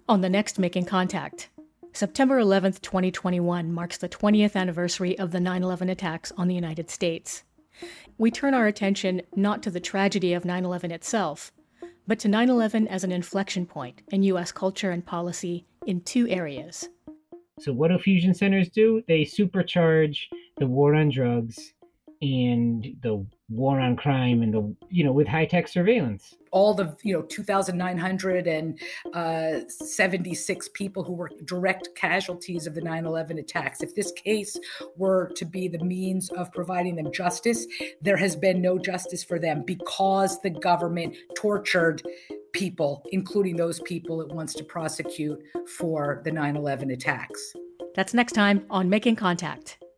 On the next Making Contact, September 11th, 2021 marks the 20th anniversary of the 9/11 attacks on the United States. We turn our attention not to the tragedy of 9/11 itself, but to 9/11 as an inflection point in U.S. culture and policy in two areas. So what do fusion centers do? They supercharge the war on drugs and the war on crime and with high-tech surveillance. All the 2,976 people who were direct casualties of the 9/11 attacks. If this case were to be the means of providing them justice, there has been no justice for them because the government tortured people, including those people it wants to prosecute for the 9/11 attacks. That's next time on Making Contact.